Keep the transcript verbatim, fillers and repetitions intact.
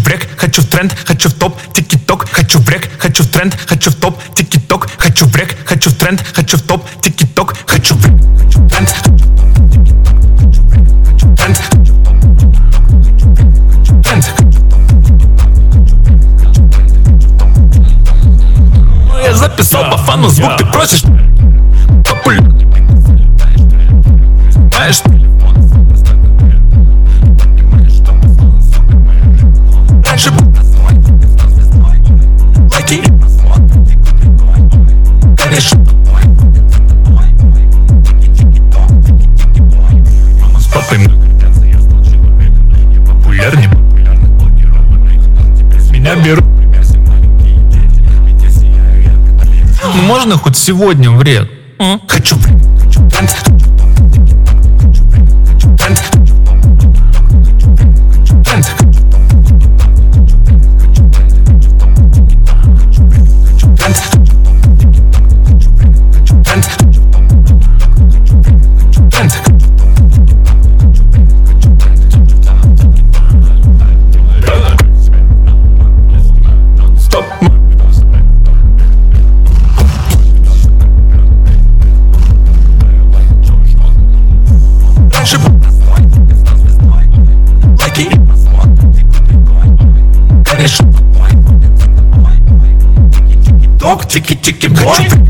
в рек, хочу в тренд, хочу в топ, тики-ток. Хочу в рек, хочу в тренд, хочу в топ, тики-ток. Хочу в рек, хочу в тренд, хочу в топ, тики-ток. Хочу в рек, хочу в тренд, хочу в топ, тики-ток. Хочу в тренд, тренд. Я записал по фану звук, ты просишь популярный. Знаешь, раньше был лайки, конечно. Мама с папой популярнее, меня берут. Можно хоть сегодня в ред? А? Хочу. Тики-тики-бой.